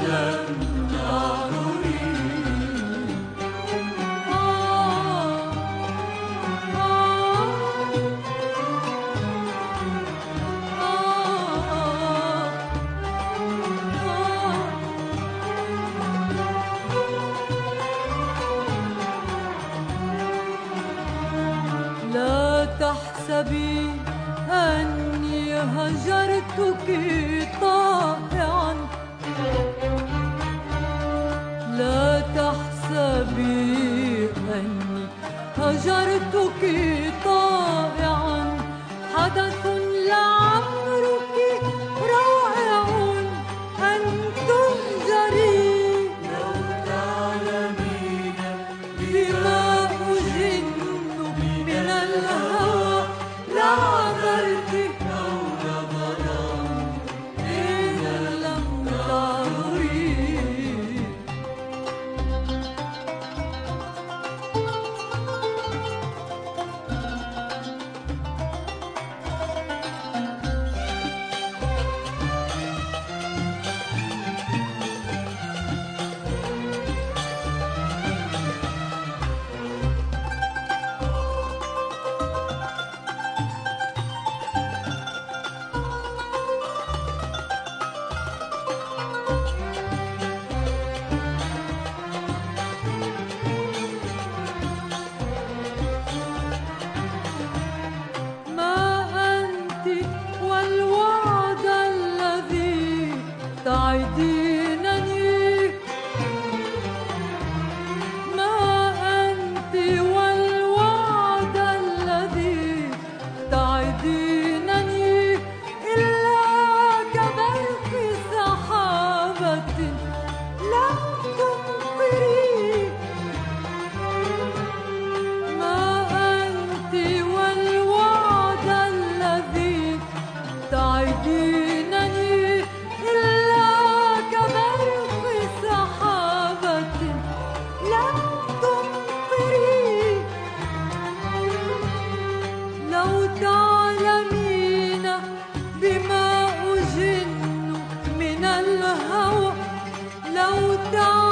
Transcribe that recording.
لا تحسبي أني هجرتك طائعا، لا تحسبي أني هجرتك طائعا، حدث لعمرك رائع أن تهجري. لو تعلمين بما أجن من الهوى لعذرت كون ظلام إن لم تعذري. تعدينني ما أنت والوعد الذي تعدينني إلا كبرق سحابة لم تمطري. ما أنت والوعد الذي تعدينني لو تعلمين بما أجن من الهوى، لو تعلمين